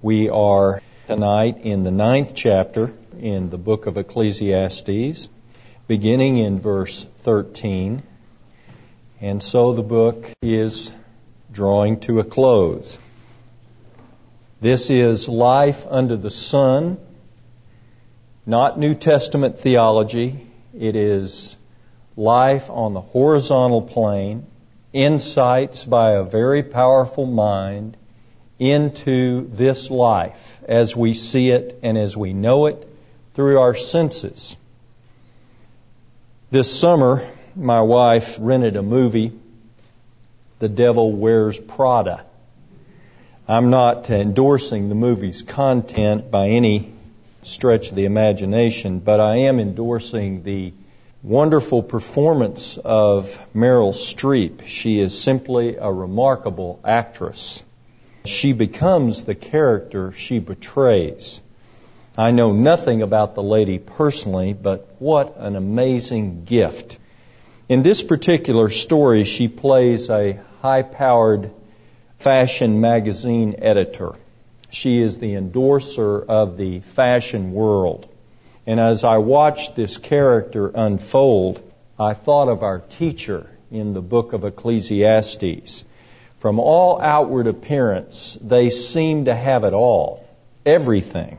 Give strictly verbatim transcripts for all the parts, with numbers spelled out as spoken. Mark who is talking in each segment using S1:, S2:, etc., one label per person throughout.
S1: We are tonight in the ninth chapter in the book of Ecclesiastes, beginning in verse thirteen. And so the book is drawing to a close. This is life under the sun, not New Testament theology. It is life on the horizontal plane, insights by a very powerful mind into this life as we see it and as we know it through our senses. This summer, my wife rented a movie, The Devil Wears Prada. I'm not endorsing the movie's content by any stretch of the imagination, but I am endorsing the wonderful performance of Meryl Streep. She is simply a remarkable actress. She becomes the character she portrays. I know nothing about the lady personally, but what an amazing gift. In this particular story, she plays a high-powered fashion magazine editor. She is the endorser of the fashion world. And as I watched this character unfold, I thought of our teacher in the book of Ecclesiastes. From all outward appearance, they seem to have it all, everything,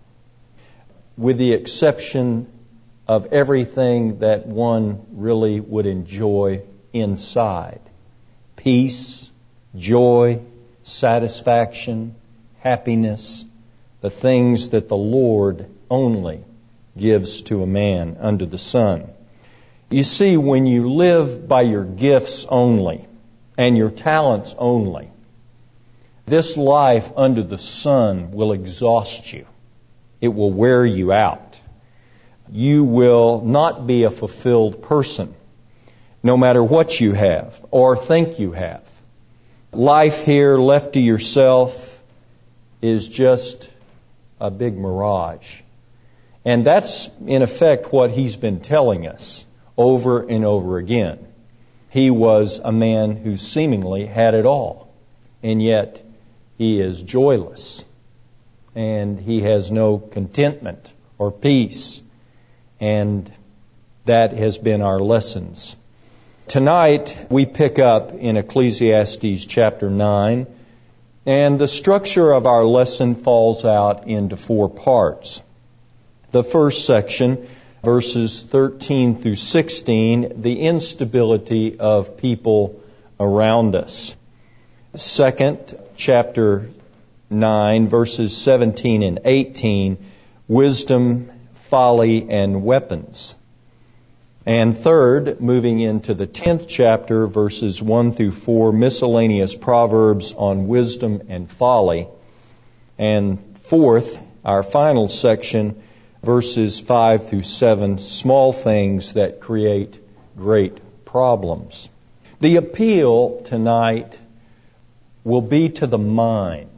S1: with the exception of everything that one really would enjoy inside. Peace, joy, satisfaction, happiness, the things that the Lord only gives to a man under the sun. You see, when you live by your gifts only and your talents only, this life under the sun will exhaust you. It will wear you out. You will not be a fulfilled person, no matter what you have or think you have. Life here, left to yourself, is just a big mirage. And that's, in effect, what he's been telling us over and over again. He was a man who seemingly had it all, and yet he is joyless, and he has no contentment or peace, and that has been our lessons. Tonight, we pick up in Ecclesiastes chapter nine, and the structure of our lesson falls out into four parts. The first section, verses thirteen through sixteen, the instability of people around us. Second, chapter nine, verses seventeen and eighteen, wisdom, folly, and weapons. And third, moving into the tenth chapter, verses one through four, miscellaneous proverbs on wisdom and folly. And fourth, our final section, verses five through seven, small things that create great problems. The appeal tonight will be to the mind,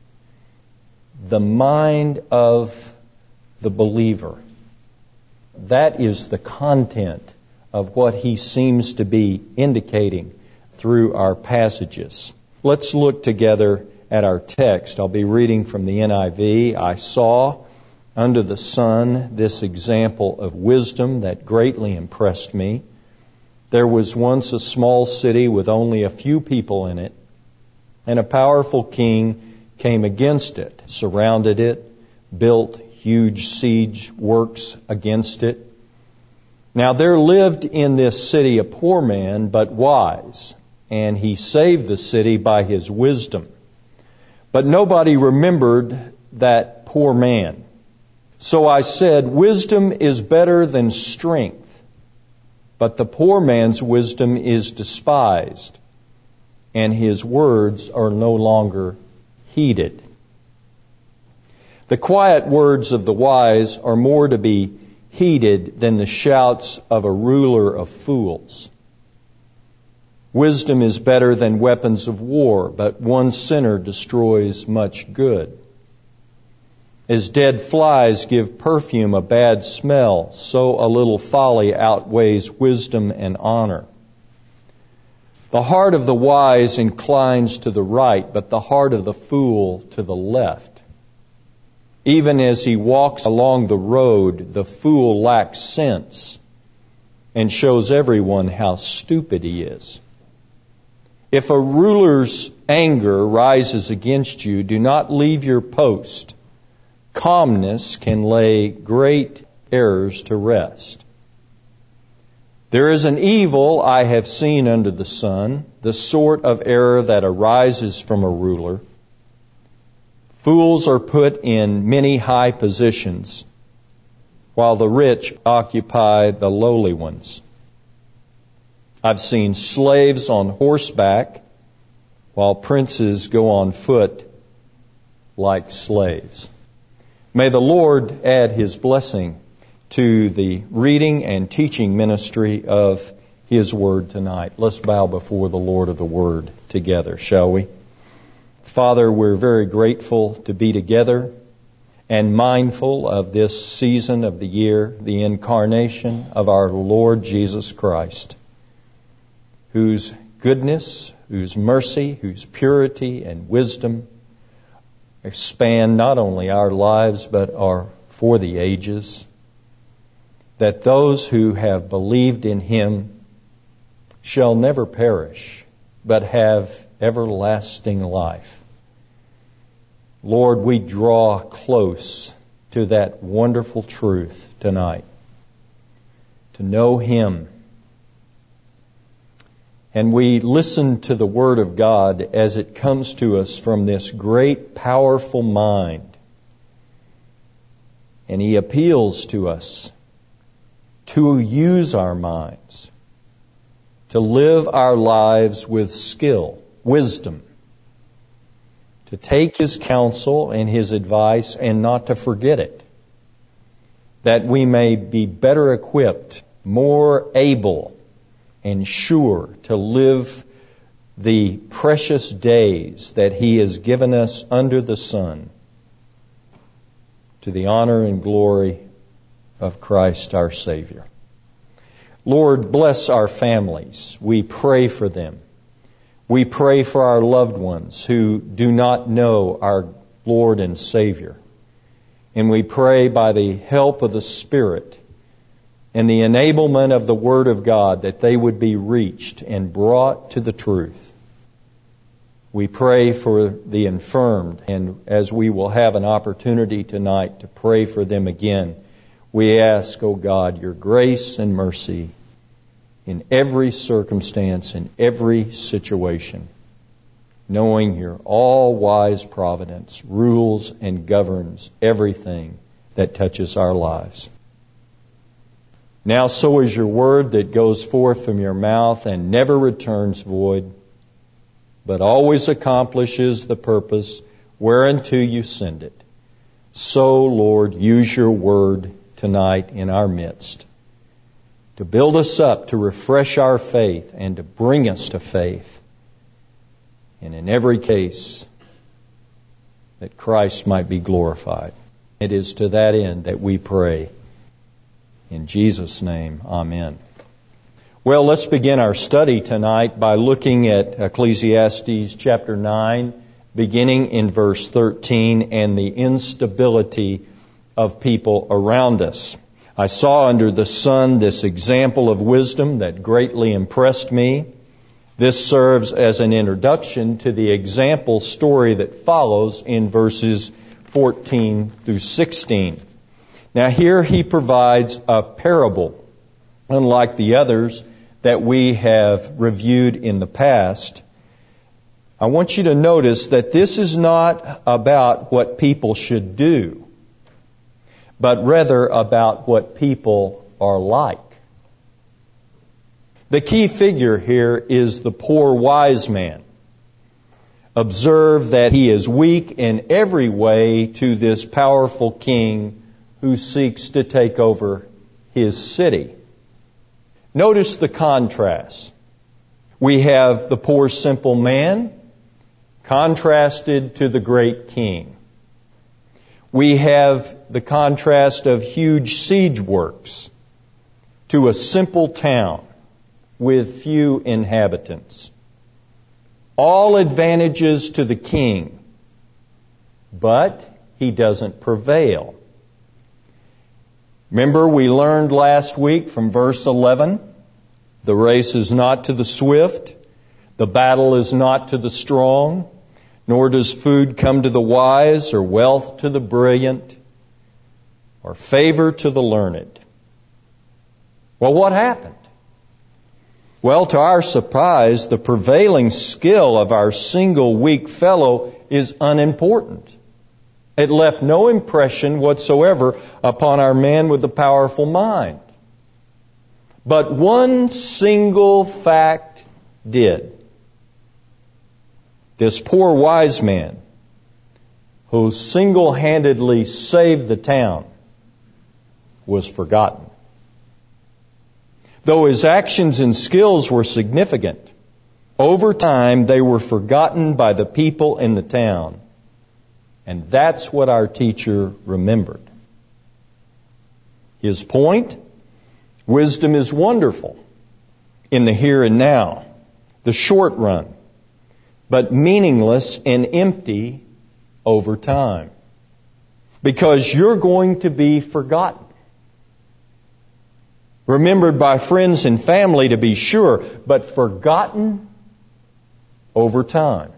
S1: the mind of the believer. That is the content of what he seems to be indicating through our passages. Let's look together at our text. I'll be reading from the N I V. I saw under the sun this example of wisdom that greatly impressed me. There was once a small city with only a few people in it, and a powerful king came against it, surrounded it, built huge siege works against it. Now there lived in this city a poor man, but wise, and he saved the city by his wisdom. But nobody remembered that poor man. So I said, wisdom is better than strength, but the poor man's wisdom is despised, and his words are no longer heeded. The quiet words of the wise are more to be heeded than the shouts of a ruler of fools. Wisdom is better than weapons of war, but one sinner destroys much good. As dead flies give perfume a bad smell, so a little folly outweighs wisdom and honor. The heart of the wise inclines to the right, but the heart of the fool to the left. Even as he walks along the road, the fool lacks sense and shows everyone how stupid he is. If a ruler's anger rises against you, do not leave your post. Calmness can lay great errors to rest. There is an evil I have seen under the sun, the sort of error that arises from a ruler. Fools are put in many high positions, while the rich occupy the lowly ones. I've seen slaves on horseback, while princes go on foot like slaves. May the Lord add His blessing to the reading and teaching ministry of His Word tonight. Let's bow before the Lord of the Word together, shall we? Father, we're very grateful to be together and mindful of this season of the year, the incarnation of our Lord Jesus Christ, whose goodness, whose mercy, whose purity and wisdom span not only our lives but are for the ages, that those who have believed in Him shall never perish, but have everlasting life. Lord, we draw close to that wonderful truth tonight, to know Him. And we listen to the Word of God as it comes to us from this great, powerful mind. And He appeals to us to use our minds, to live our lives with skill, wisdom, to take His counsel and His advice and not to forget it, that we may be better equipped, more able and sure to live the precious days that He has given us under the sun, to the honor and glory of Christ our Savior. Lord, bless our families. We pray for them. We pray for our loved ones who do not know our Lord and Savior. And we pray by the help of the Spirit and the enablement of the Word of God that they would be reached and brought to the truth. We pray for the infirmed, and as we will have an opportunity tonight to pray for them again, we ask, O God, your grace and mercy in every circumstance, in every situation, knowing your all-wise providence rules and governs everything that touches our lives. Now so is your word that goes forth from your mouth and never returns void, but always accomplishes the purpose whereunto you send it. So, Lord, use your word tonight in our midst to build us up, to refresh our faith, and to bring us to faith. And in every case, that Christ might be glorified. It is to that end that we pray. In Jesus' name, amen. Well, let's begin our study tonight by looking at Ecclesiastes chapter nine, beginning in verse thirteen, and the instability of people around us. I saw under the sun this example of wisdom that greatly impressed me. This serves as an introduction to the example story that follows in verses fourteen through sixteen. Now here he provides a parable, unlike the others that we have reviewed in the past. I want you to notice that this is not about what people should do, but rather about what people are like. The key figure here is the poor wise man. Observe that he is weak in every way to this powerful king who seeks to take over his city. Notice the contrast. We have the poor simple man contrasted to the great king. We have the contrast of huge siege works to a simple town with few inhabitants. All advantages to the king, but he doesn't prevail. Remember, we learned last week from verse eleven, the race is not to the swift, the battle is not to the strong, nor does food come to the wise, or wealth to the brilliant, or favor to the learned. Well, what happened? Well, to our surprise, the prevailing skill of our single weak fellow is unimportant. It left no impression whatsoever upon our man with the powerful mind. But one single fact did. This poor wise man, who single-handedly saved the town, was forgotten. Though his actions and skills were significant, over time they were forgotten by the people in the town. And that's what our teacher remembered. His point? Wisdom is wonderful in the here and now, the short run, but meaningless and empty over time. Because you're going to be forgotten. Remembered by friends and family, to be sure, but forgotten over time.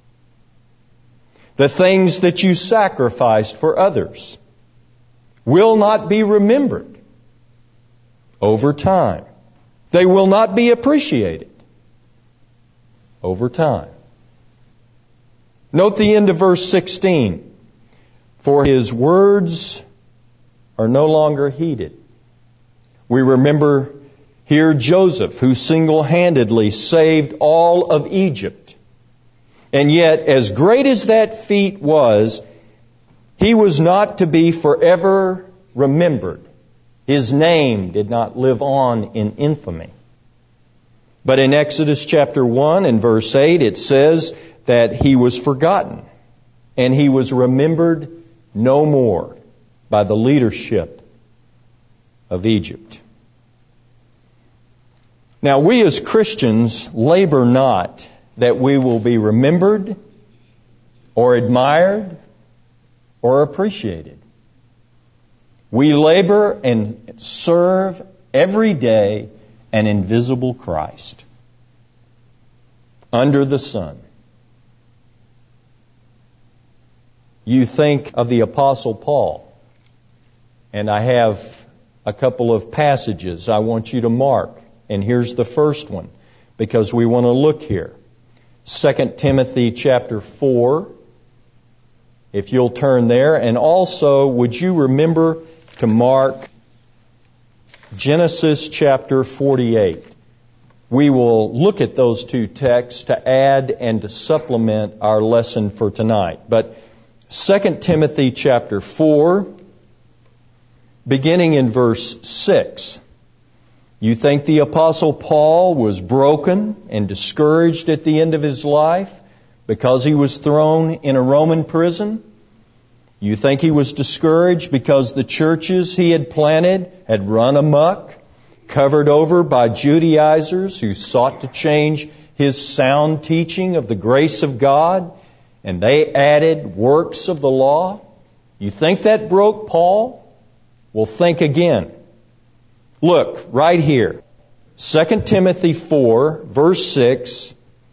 S1: The things that you sacrificed for others will not be remembered over time. They will not be appreciated over time. Note the end of verse sixteen. For his words are no longer heeded. We remember here Joseph, who single-handedly saved all of Egypt. And yet, as great as that feat was, he was not to be forever remembered. His name did not live on in infamy. But in Exodus chapter one and verse eight, it says that he was forgotten and he was remembered no more by the leadership of Egypt. Now, we as Christians labor not that we will be remembered or admired or appreciated. We labor and serve every day an invisible Christ under the sun. You think of the Apostle Paul, and I have a couple of passages I want you to mark. And here's the first one, because we want to look here. Second Timothy chapter four, if you'll turn there. And also, would you remember to mark Genesis chapter forty-eight. We will look at those two texts to add and to supplement our lesson for tonight. But Second Timothy chapter four, beginning in verse six. You think the Apostle Paul was broken and discouraged at the end of his life because he was thrown in a Roman prison? You think he was discouraged because the churches he had planted had run amok, covered over by Judaizers who sought to change his sound teaching of the grace of God, and they added works of the law? You think that broke Paul? Well, think again. Look, right here. Second Timothy four, verse six.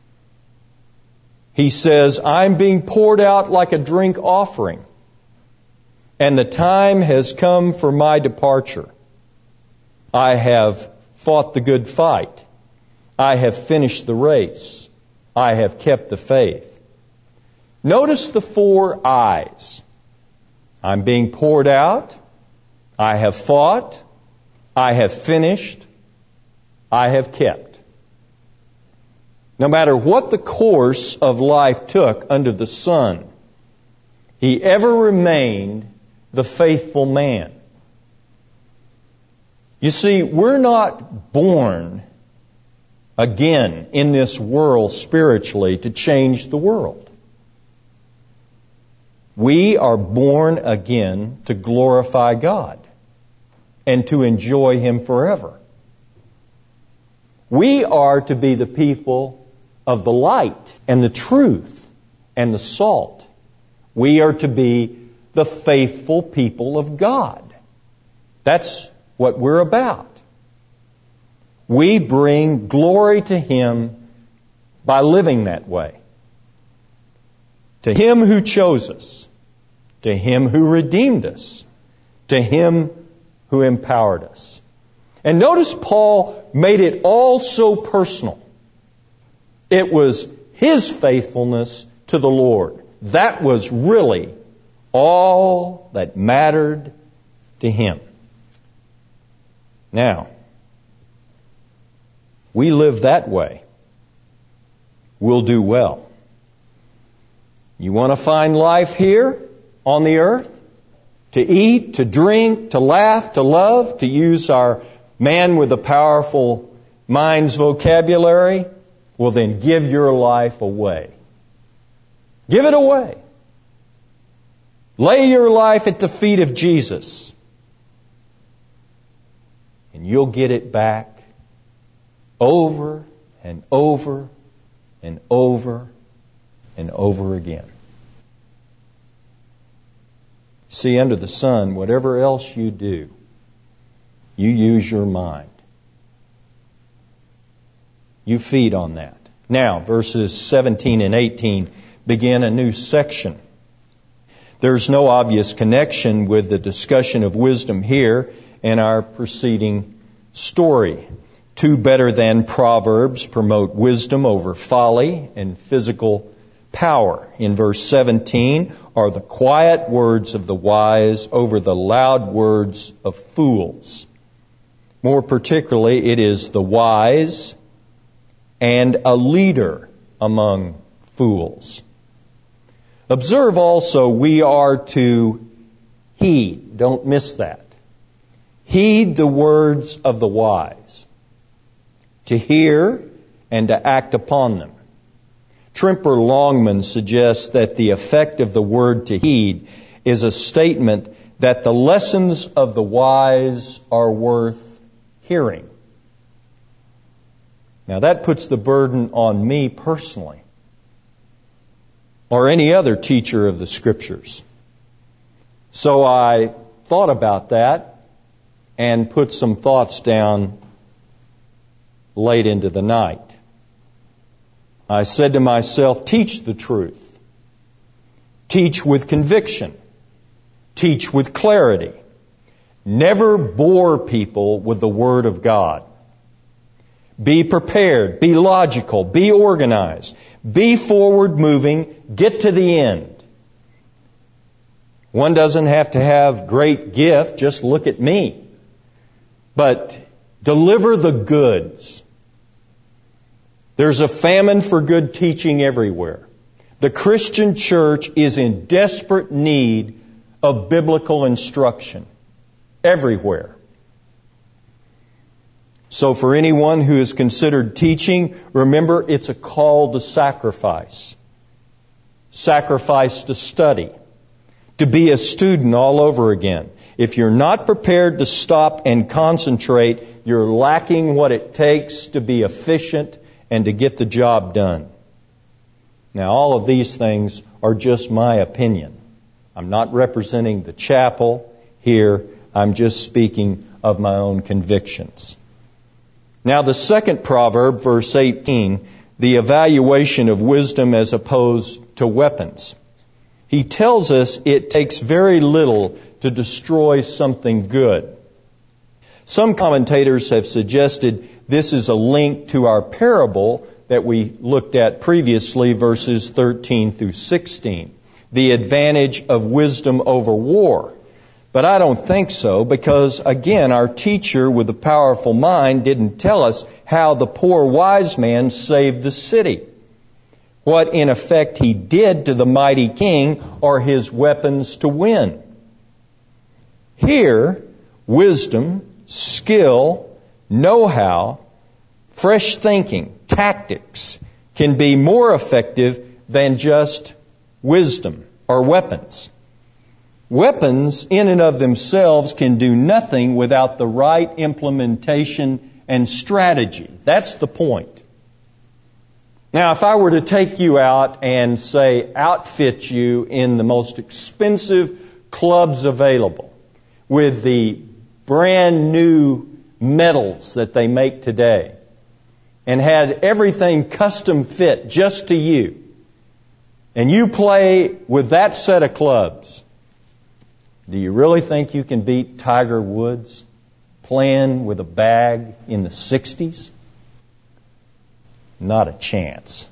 S1: He says, I'm being poured out like a drink offering, and the time has come for my departure. I have fought the good fight. I have finished the race. I have kept the faith. Notice the four I's. I'm being poured out. I have fought. I have finished. I have kept. No matter what the course of life took under the sun, he ever remained the faithful man. You see, we're not born again in this world spiritually to change the world. We are born again to glorify God and to enjoy Him forever. We are to be the people of the light and the truth and the salt. We are to be the faithful people of God. That's what we're about. We bring glory to Him by living that way. To Him who chose us, to Him who redeemed us, to Him who empowered us. And notice Paul made it all so personal. It was his faithfulness to the Lord. That was really all that mattered to him. Now, we live that way, we'll do well. You want to find life here on the earth? To eat, to drink, to laugh, to love, to use our man with a powerful mind's vocabulary? Well, then give your life away. Give it away. Lay your life at the feet of Jesus. And you'll get it back over and over and over and over again. See, under the sun, whatever else you do, you use your mind. You feed on that. Now, verses seventeen and eighteen begin a new section. There's no obvious connection with the discussion of wisdom here and our preceding story. Two better than proverbs promote wisdom over folly and physical power. In verse seventeen are the quiet words of the wise over the loud words of fools. More particularly, it is the wise and a leader among fools. Observe also, we are to heed. Don't miss that. Heed the words of the wise. To hear and to act upon them. Trimper Longman suggests that the effect of the word to heed is a statement that the lessons of the wise are worth hearing. Now that puts the burden on me personally, or any other teacher of the Scriptures. So I thought about that and put some thoughts down late into the night. I said to myself, teach the truth. Teach with conviction. Teach with clarity. Never bore people with the Word of God. Be prepared. Be logical. Be organized. Be forward moving. Get to the end. One doesn't have to have great gift. Just look at me. But deliver the goods. There's a famine for good teaching everywhere. The Christian church is in desperate need of biblical instruction. Everywhere. So for anyone who is considered teaching, remember it's a call to sacrifice. Sacrifice to study. To be a student all over again. If you're not prepared to stop and concentrate, you're lacking what it takes to be efficient and to get the job done. Now, all of these things are just my opinion. I'm not representing the chapel here. I'm just speaking of my own convictions. Now, the second proverb, verse eighteen, the evaluation of wisdom as opposed to weapons. He tells us it takes very little to destroy something good. Some commentators have suggested this is a link to our parable that we looked at previously, verses thirteen through sixteen. The advantage of wisdom over war. But I don't think so, because again, our teacher with a powerful mind didn't tell us how the poor wise man saved the city. What in effect he did to the mighty king are his weapons to win. Here, wisdom, skill, know-how, fresh thinking, tactics can be more effective than just wisdom or weapons. Weapons in and of themselves can do nothing without the right implementation and strategy. That's the point. Now, if I were to take you out and say outfit you in the most expensive clubs available with the brand new medals that they make today and had everything custom fit just to you, and you play with that set of clubs, do you really think you can beat Tiger Woods playing with a bag in the sixties? Not a chance.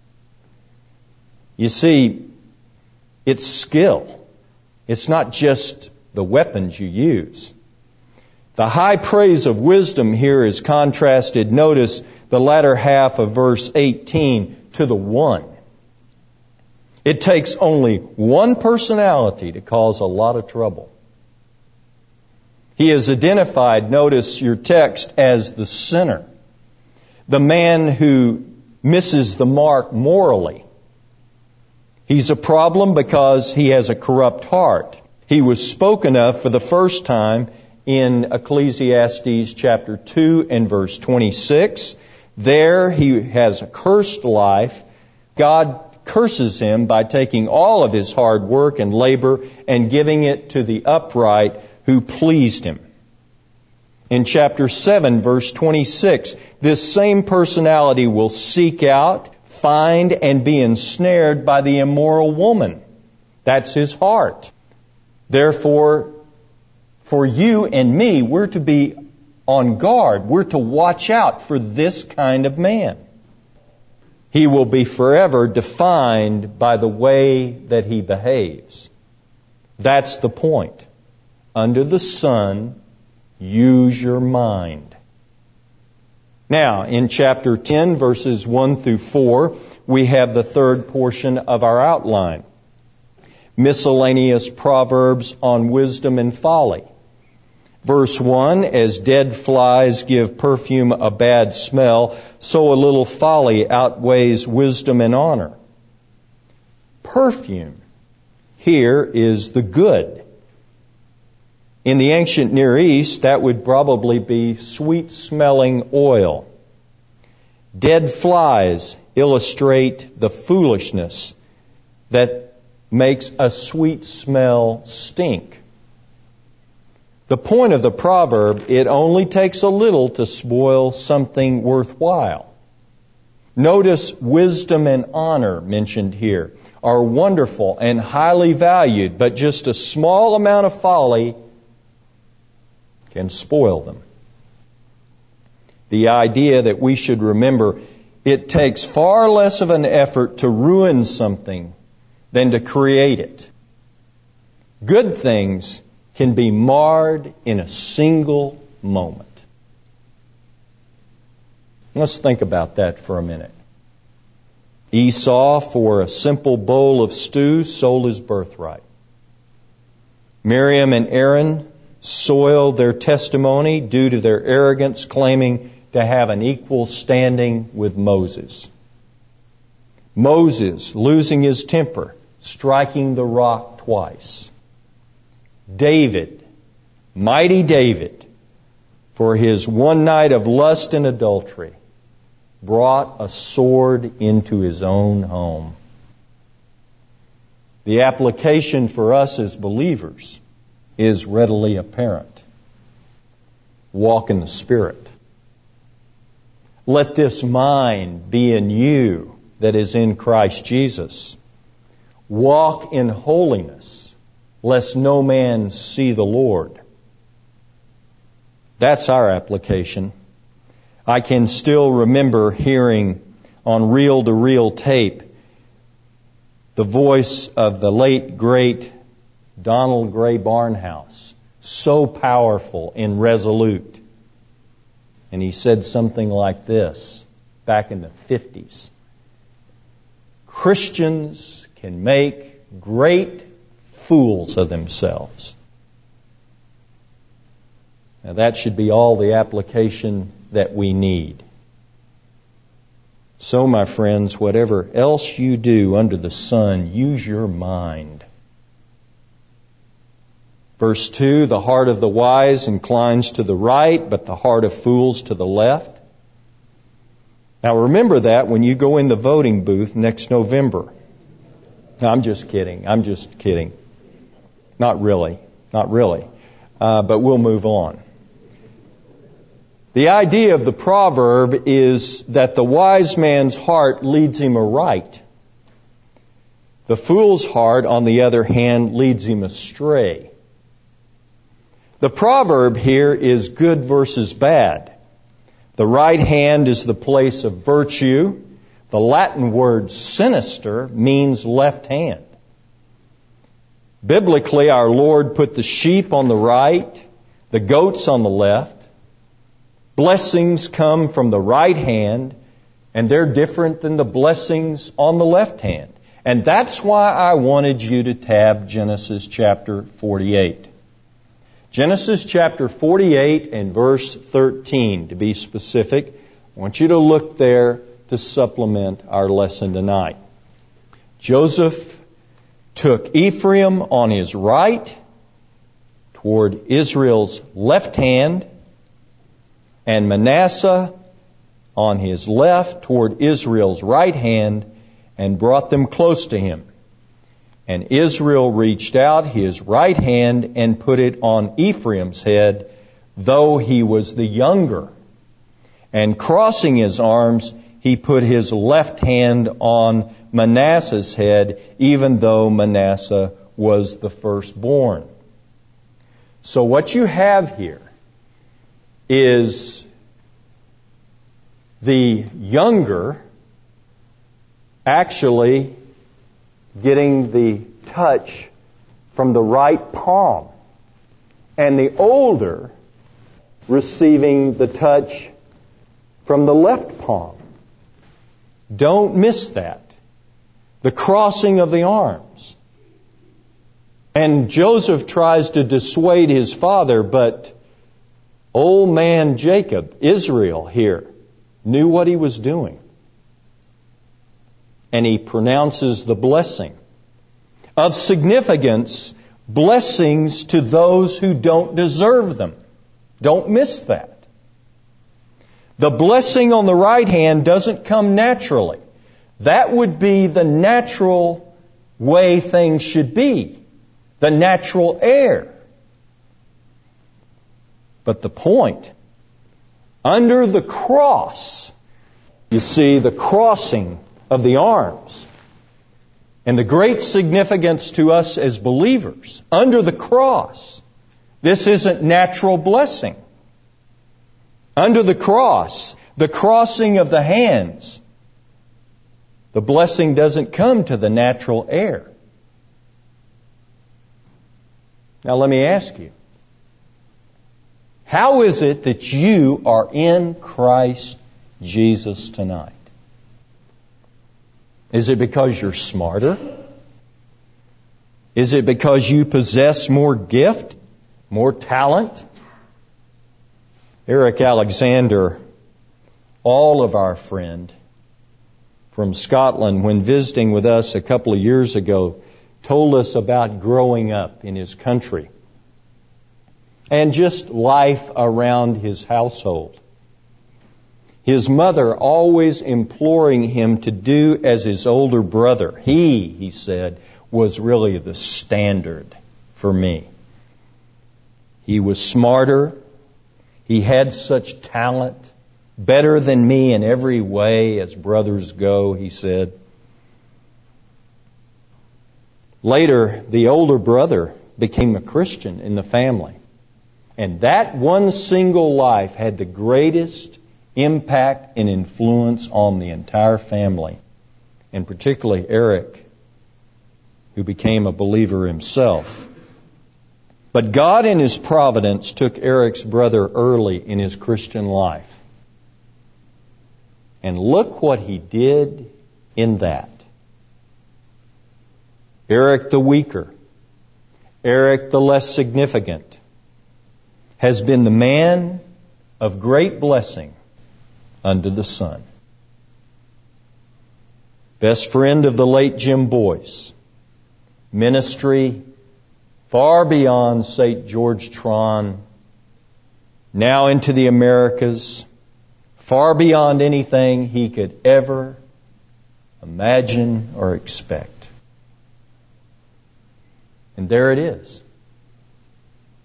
S1: You see, it's skill. It's not just the weapons you use. The high praise of wisdom here is contrasted, notice the latter half of verse eighteen, to the one. It takes only one personality to cause a lot of trouble. He is identified, notice your text, as the sinner, the man who misses the mark morally. He's a problem because he has a corrupt heart. He was spoken of for the first time in Ecclesiastes chapter two and verse twenty-six. There he has a cursed life. God curses him by taking all of his hard work and labor and giving it to the upright who pleased him. In chapter seven, verse twenty-six, this same personality will seek out, find, and be ensnared by the immoral woman. That's his heart. Therefore, for you and me, we're to be on guard. We're to watch out for this kind of man. He will be forever defined by the way that he behaves. That's the point. Under the sun, use your mind. Now, in chapter ten, verses one through four, we have the third portion of our outline. Miscellaneous proverbs on wisdom and folly. Verse one, as dead flies give perfume a bad smell, so a little folly outweighs wisdom and honor. Perfume here is the good. In the ancient Near East, that would probably be sweet-smelling oil. Dead flies illustrate the foolishness that makes a sweet smell stink. The point of the proverb, it only takes a little to spoil something worthwhile. Notice wisdom and honor mentioned here are wonderful and highly valued, but just a small amount of folly can spoil them. The idea that we should remember it takes far less of an effort to ruin something than to create it. Good things can be marred in a single moment. Let's think about that for a minute. Esau, for a simple bowl of stew, sold his birthright. Miriam and Aaron soiled their testimony due to their arrogance, claiming to have an equal standing with Moses. Moses losing his temper, striking the rock twice. David, mighty David, for his one night of lust and adultery, brought a sword into his own home. The application for us as believers is readily apparent. Walk in the Spirit. Let this mind be in you that is in Christ Jesus. Walk in holiness, lest no man see the Lord. That's our application. I can still remember hearing on reel-to-reel tape the voice of the late, great Donald Gray Barnhouse, so powerful and resolute. And he said something like this back in the fifties. Christians can make great fools of themselves. Now that should be all the application that we need. So, my friends, whatever else you do under the sun, use your mind. Verse two, the heart of the wise inclines to the right, but the heart of fools to the left. Now remember that when you go in the voting booth next November. No, I'm just kidding. I'm just kidding. Not really. Not really. Uh, but we'll move on. The idea of the proverb is that the wise man's heart leads him aright. The fool's heart, on the other hand, leads him astray. The proverb here is good versus bad. The right hand is the place of virtue. The Latin word sinister means left hand. Biblically, our Lord put the sheep on the right, the goats on the left. Blessings come from the right hand, and they're different than the blessings on the left hand. And that's why I wanted you to tab Genesis chapter forty-eight. Genesis chapter forty-eight and verse thirteen, to be specific. I want you to look there to supplement our lesson tonight. Joseph took Ephraim on his right toward Israel's left hand, and Manasseh on his left toward Israel's right hand, and brought them close to him. And Israel reached out his right hand and put it on Ephraim's head, though he was the younger. And crossing his arms, he put his left hand on Manasseh's head, even though Manasseh was the firstborn. So what you have here is the younger actually getting the touch from the right palm, and the older receiving the touch from the left palm. Don't miss that. The crossing of the arms. And Joseph tries to dissuade his father, but old man Jacob, Israel here, knew what he was doing. And he pronounces the blessing. Of significance, blessings to those who don't deserve them. Don't miss that. The blessing on the right hand doesn't come naturally. That would be the natural way things should be. The natural heir. But the point, under the cross, you see the crossing of the arms. And the great significance to us as believers, under the cross, this isn't natural blessing. Under the cross, the crossing of the hands, the blessing doesn't come to the natural heir. Now let me ask you, how is it that you are in Christ Jesus tonight? Is it because you're smarter? Is it because you possess more gift, more talent? Eric Alexander, all of our friend from Scotland, when visiting with us a couple of years ago, told us about growing up in his country and just life around his household. His mother always imploring him to do as his older brother. He, he said, was really the standard for me. He was smarter. He had such talent, better than me in every way as brothers go, he said. Later, the older brother became a Christian in the family. And that one single life had the greatest impact and influence on the entire family, and particularly Eric, who became a believer himself. But God in His providence took Eric's brother early in his Christian life. And look what He did in that. Eric the weaker, Eric the less significant, has been the man of great blessing under the sun. Best friend of the late Jim Boyce. Ministry far beyond Saint George Tron. Now into the Americas. Far beyond anything he could ever imagine or expect. And there it is.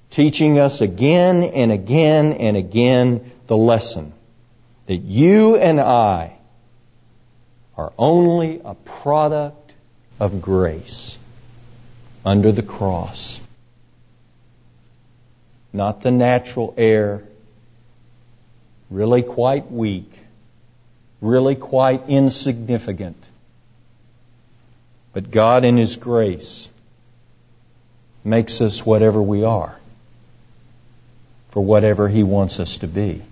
S1: teaching us again and again and again the lesson that you and I are only a product of grace under the cross. Not the natural heir, really quite weak, really quite insignificant. But God in His grace makes us whatever we are, for whatever He wants us to be.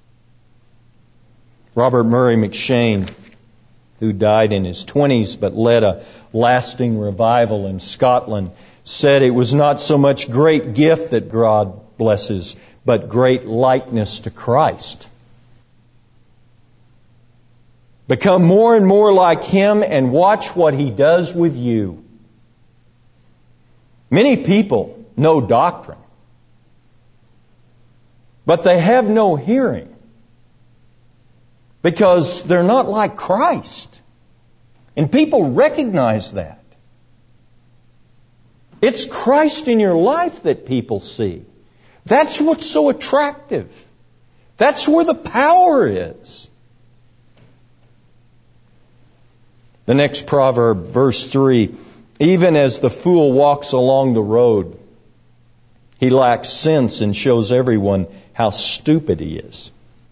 S1: Robert Murray McShane, who died in his twenties but led a lasting revival in Scotland, said it was not so much great gift that God blesses, but great likeness to Christ. Become more and more like Him and watch what He does with you. Many people know doctrine, but they have no hearing because they're not like Christ. And people recognize that. It's Christ in your life that people see. That's what's so attractive. That's where the power is. The next proverb, verse three, even as the fool walks along the road, he lacks sense and shows everyone how stupid he is.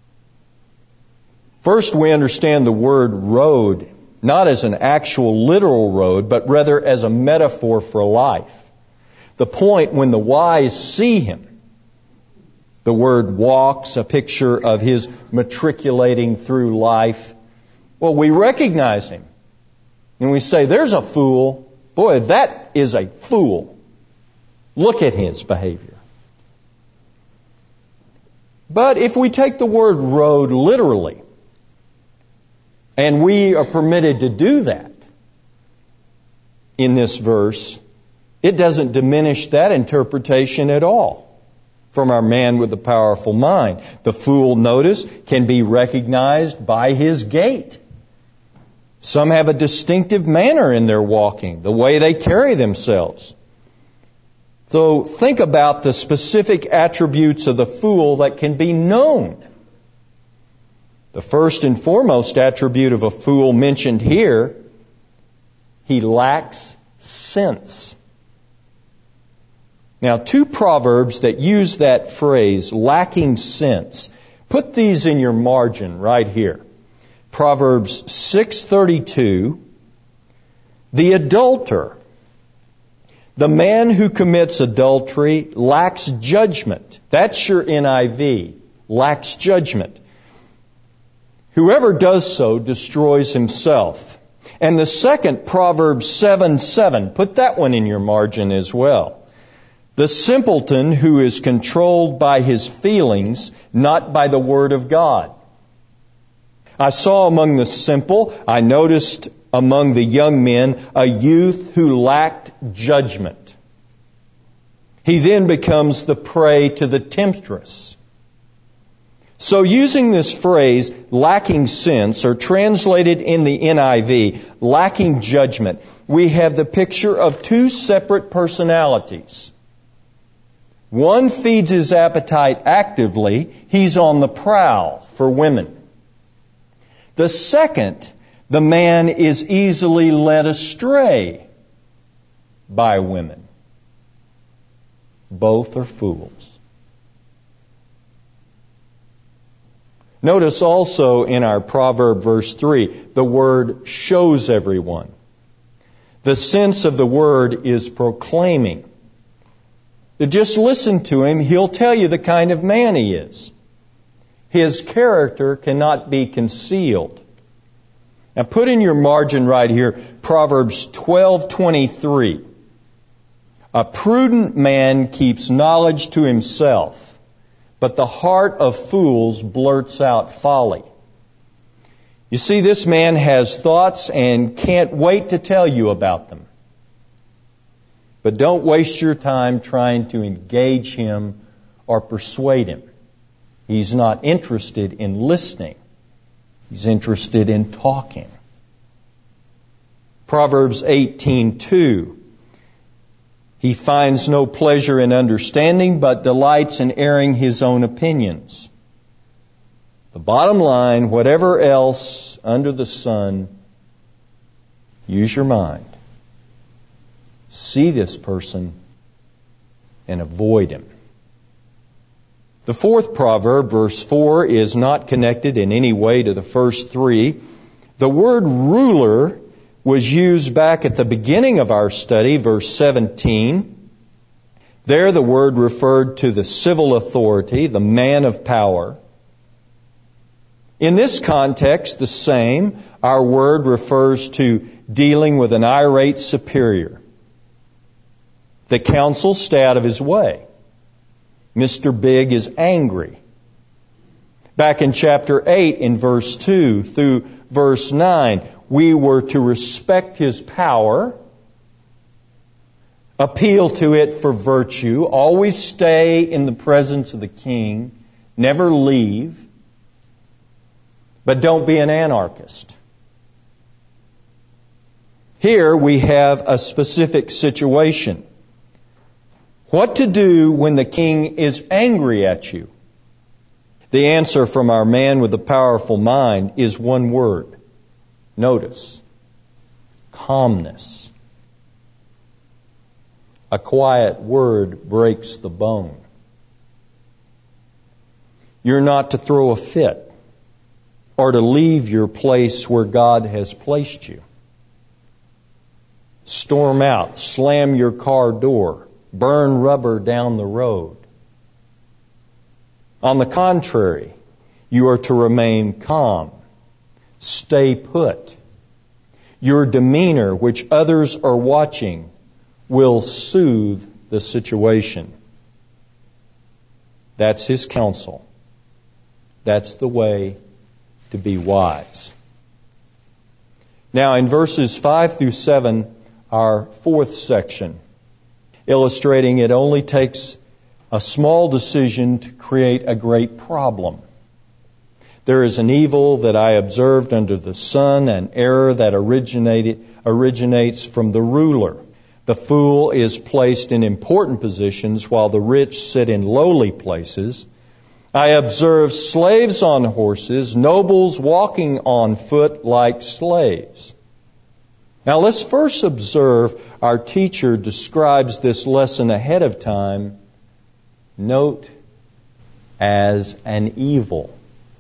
S1: First, we understand the word road not as an actual literal road, but rather as a metaphor for life. The point when the wise see Him, the word walks, a picture of His matriculating through life. Well, we recognize Him. And we say, there's a fool. Boy, that is a fool. Look at his behavior. But if we take the word road literally, and we are permitted to do that in this verse, it doesn't diminish that interpretation at all from our man with the powerful mind. The fool, notice, can be recognized by his gait. Some have a distinctive manner in their walking, the way they carry themselves. So think about the specific attributes of the fool that can be known. The first and foremost attribute of a fool mentioned here, he lacks sense. Now, two proverbs that use that phrase, lacking sense, put these in your margin right here. Proverbs six thirty-two, the adulterer, the man who commits adultery lacks judgment. That's your N I V, lacks judgment. Whoever does so destroys himself. And the second, Proverbs seven seven, put that one in your margin as well. The simpleton who is controlled by his feelings, not by the word of God. I saw among the simple, I noticed among the young men, a youth who lacked judgment. He then becomes the prey to the temptress. So using this phrase, lacking sense, or translated in the N I V, lacking judgment, we have the picture of two separate personalities. One feeds his appetite actively. He's on the prowl for women. The second, the man is easily led astray by women. Both are fools. Notice also in our proverb verse three, the word shows everyone. The sense of the word is proclaiming. Just listen to him, he'll tell you the kind of man he is. His character cannot be concealed. Now put in your margin right here, Proverbs twelve twenty-three. A prudent man keeps knowledge to himself, but the heart of fools blurts out folly. You see, this man has thoughts and can't wait to tell you about them. But don't waste your time trying to engage him or persuade him. He's not interested in listening. He's interested in talking. Proverbs eighteen two. He finds no pleasure in understanding, but delights in airing his own opinions. The bottom line, whatever else under the sun, use your mind. See this person and avoid him. The fourth proverb, verse four, is not connected in any way to the first three. The word ruler was used back at the beginning of our study, verse seventeen. There the word referred to the civil authority, the man of power. In this context, the same, our word refers to dealing with an irate superior. The counsel, stay out of his way. Mister Big is angry. Back in chapter eight, in verse two through verse nine, we were to respect his power, appeal to it for virtue, always stay in the presence of the king, never leave, but don't be an anarchist. Here we have a specific situation. What to do when the king is angry at you? The answer from our man with a powerful mind is one word. Notice. Calmness. A quiet word breaks the bone. You're not to throw a fit or to leave your place where God has placed you. Storm out, slam your car door, burn rubber down the road. On the contrary, you are to remain calm, stay put. Your demeanor, which others are watching, will soothe the situation. That's his counsel. That's the way to be wise. Now in verses five through seven, our fourth section, illustrating it only takes a small decision to create a great problem. There is an evil that I observed under the sun, an error that originated, originates from the ruler. The fool is placed in important positions while the rich sit in lowly places. I observe slaves on horses, nobles walking on foot like slaves. Now let's first observe our teacher describes this lesson ahead of time. Note, as an evil.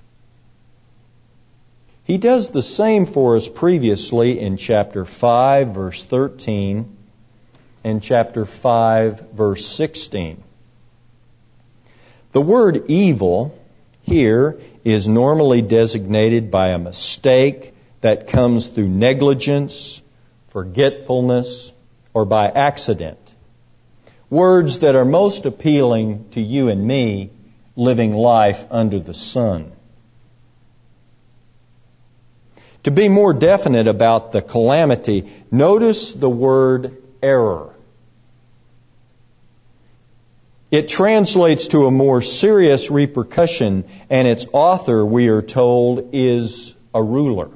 S1: He does the same for us previously in chapter five, verse thirteen, and chapter five, verse sixteen. The word evil here is normally designated by a mistake that comes through negligence, forgetfulness, or by accident. Words that are most appealing to you and me living life under the sun. To be more definite about the calamity, notice the word error. It translates to a more serious repercussion, and its author, we are told, is a ruler.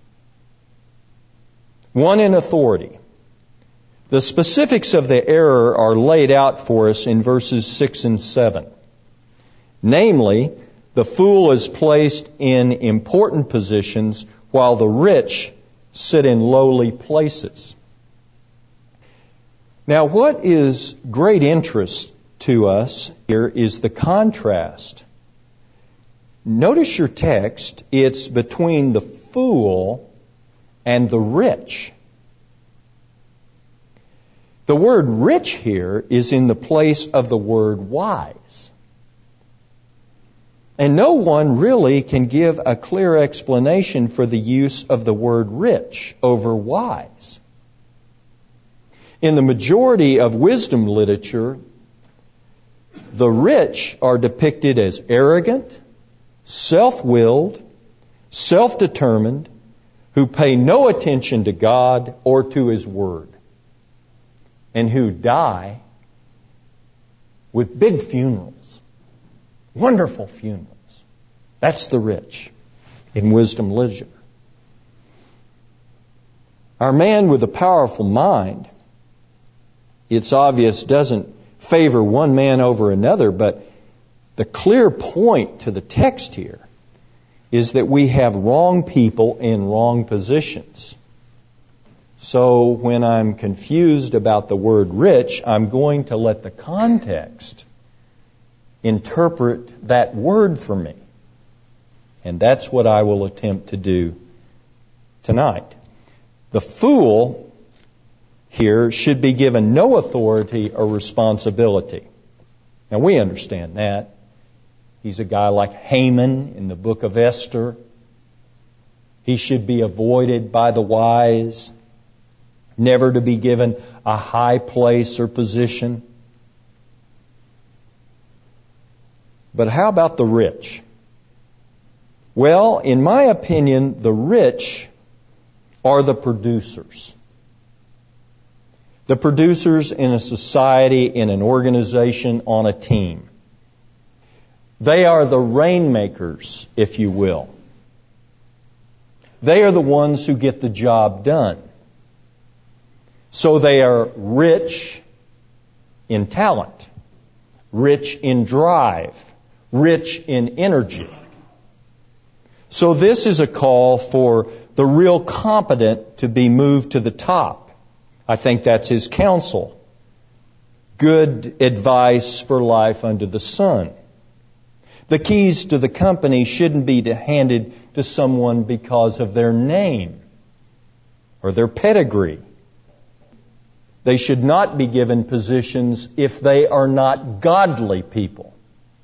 S1: One in authority. The specifics of the error are laid out for us in verses six and seven. Namely, the fool is placed in important positions while the rich sit in lowly places. Now, what is great interest to us here is the contrast. Notice your text, it's between the fool and the rich. The word rich here is in the place of the word wise. And no one really can give a clear explanation for the use of the word rich over wise. In the majority of wisdom literature, the rich are depicted as arrogant, self-willed, self-determined, who pay no attention to God or to His Word, and who die with big funerals, wonderful funerals. That's the rich in wisdom literature. Our man with a powerful mind it's obvious, doesn't favor one man over another, but the clear point to the text here is that we have wrong people in wrong positions. So when I'm confused about the word rich, I'm going to let the context interpret that word for me. And that's what I will attempt to do tonight. The fool here should be given no authority or responsibility. Now we understand that. He's a guy like Haman in the book of Esther. He should be avoided by the wise, never to be given a high place or position. But how about the rich? Well, in my opinion, the rich are the producers. The producers in a society, in an organization, on a team. They are the rainmakers, if you will. They are the ones who get the job done. So they are rich in talent, rich in drive, rich in energy. So this is a call for the real competent to be moved to the top. I think that's his counsel. Good advice for life under the sun. The keys to the company shouldn't be handed to someone because of their name or their pedigree. They should not be given positions if they are not godly people.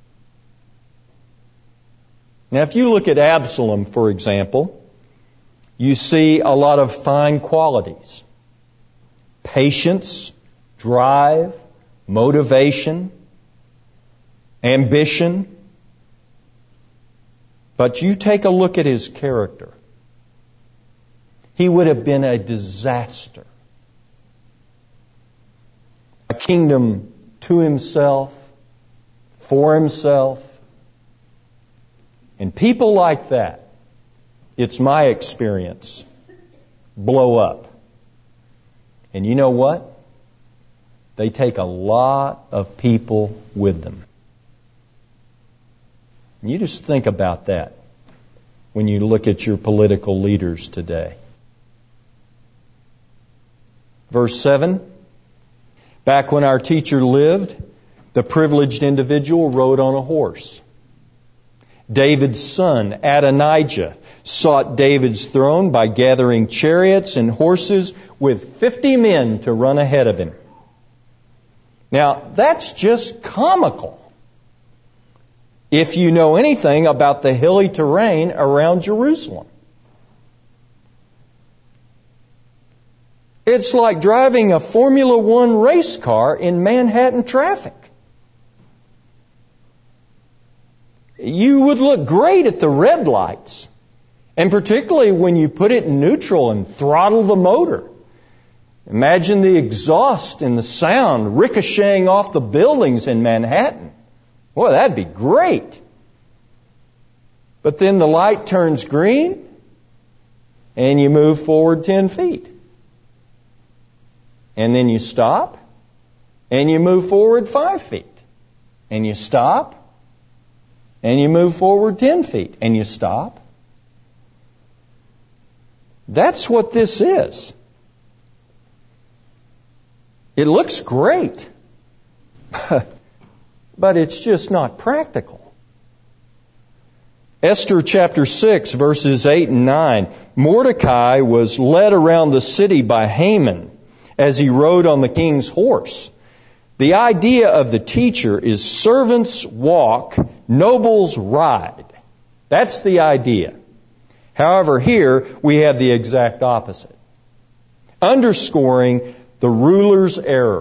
S1: Now, if you look at Absalom, for example, you see a lot of fine qualities. Patience, drive, motivation, ambition. But you take a look at his character. He would have been a disaster. A kingdom to himself, for himself. And people like that, it's my experience, blow up. And you know what? They take a lot of people with them. And you just think about that when you look at your political leaders today. Verse seven, back when our teacher lived, the privileged individual rode on a horse. David's son, Adonijah, sought David's throne by gathering chariots and horses with fifty men to run ahead of him. Now, that's just comical if you know anything about the hilly terrain around Jerusalem. It's like driving a Formula One race car in Manhattan traffic. You would look great at the red lights, and particularly when you put it in neutral and throttle the motor. Imagine the exhaust and the sound ricocheting off the buildings in Manhattan. Boy, that'd be great. But then the light turns green, and you move forward ten feet. And then you stop, and you move forward five feet. And you stop, and you move forward ten feet, and you stop. That's what this is. It looks great, but it's just not practical. Esther chapter six, verses eight and nine. Mordecai was led around the city by Haman as he rode on the king's horse. The idea of the teacher is servants walk, nobles ride. That's the idea. However, here we have the exact opposite. Underscoring the ruler's error.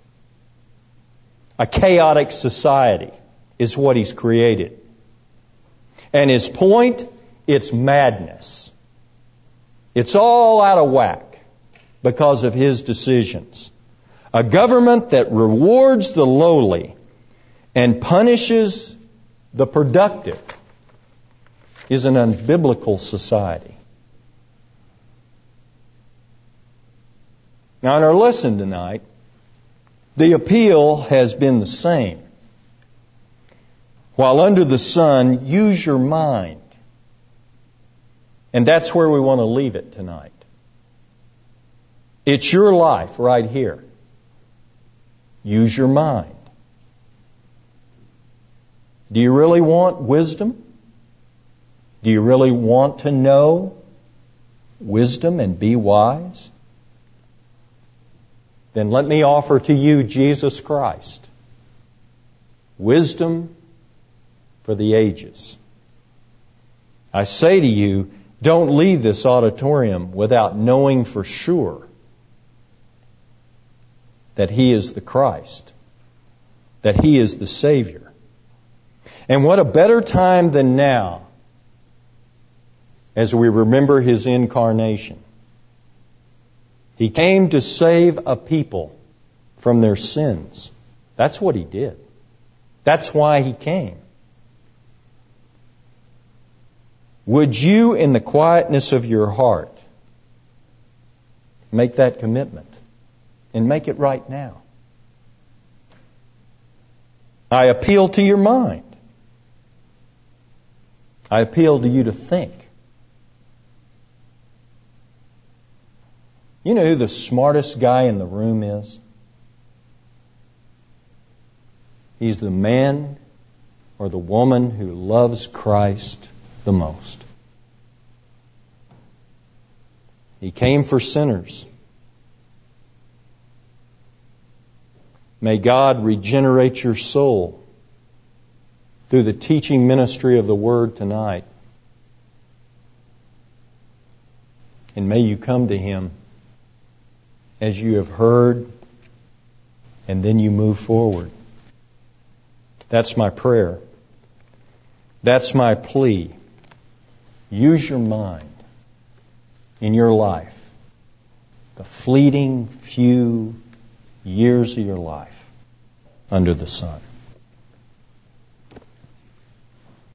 S1: A chaotic society is what he's created. And his point, it's madness. It's all out of whack because of his decisions. A government that rewards the lowly and punishes the productive is an unbiblical society. Now, in our lesson tonight, The appeal has been the same. While under the sun, use your mind. And that's where we want to leave it tonight. It's your life right here. Use your mind. Do you really want wisdom? Do you really want to know wisdom and be wise? Then let me offer to you Jesus Christ. Wisdom for the ages. I say to you, don't leave this auditorium without knowing for sure that He is the Christ, that He is the Savior. And what a better time than now as we remember His incarnation. He came to save a people from their sins. That's what He did. That's why He came. Would you, in the quietness of your heart, make that commitment and make it right now? I appeal to your mind. I appeal to you to think. You know who the smartest guy in the room is? He's the man or the woman who loves Christ the most. He came for sinners. May God regenerate your soul through the teaching ministry of the Word tonight. And may you come to Him as you have heard, and then you move forward. That's my prayer. That's my plea. Use your mind in your life, the fleeting few years of your life under the sun.